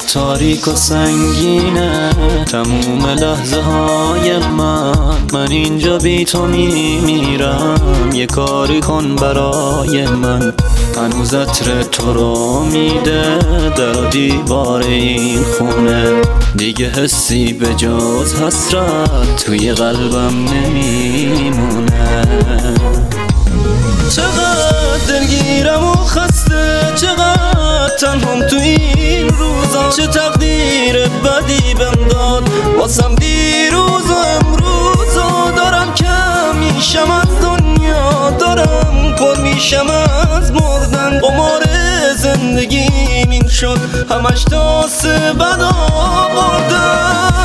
تاریک و سنگینه تموم لحظه های من اینجا بی تو میمیرم. یه کاری کن برای من، هنوز عطر تو رو میده در دیوار این خونه. دیگه حسی به جز حسرت توی قلبم نمیمونه. چقدر دلگیرم و خسته، چقدر تنهام تو این روزا. چه تقدیر بدی بهم داد واسم دیروز و امروزا. دارم کم میشم از دنیا، دارم پر میشم از مردن. قمار زندگیم این شد همش داس بد آوردن.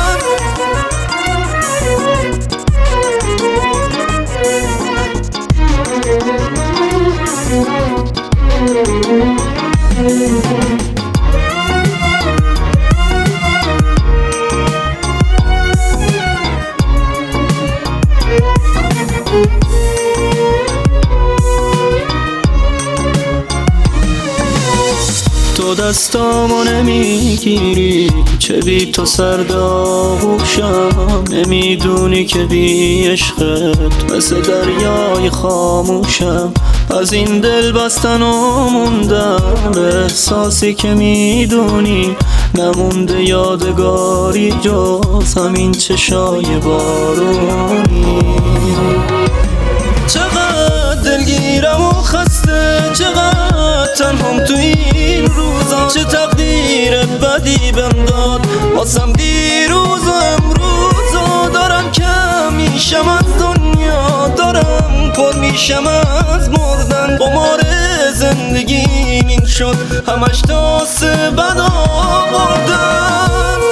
تو دستامو نمیگیری، چه بی تو سرد آغوشم. نمیدونی که بی عشقت مثل دریای خاموشم. از این دل بستن و موندن به احساسی که میدونی نمونده یادگاری جز همین چشای بارونی. چقدر دلگیرم و خسته، چقدر تنهام تو این روزا. چه تقدیر بدی بهم داد واسم دیروز و امروزا. دارم کم میشم از دنیا، دارم پر میشم از مردن. قمار زندگیم این شد همش داس بد آوردن.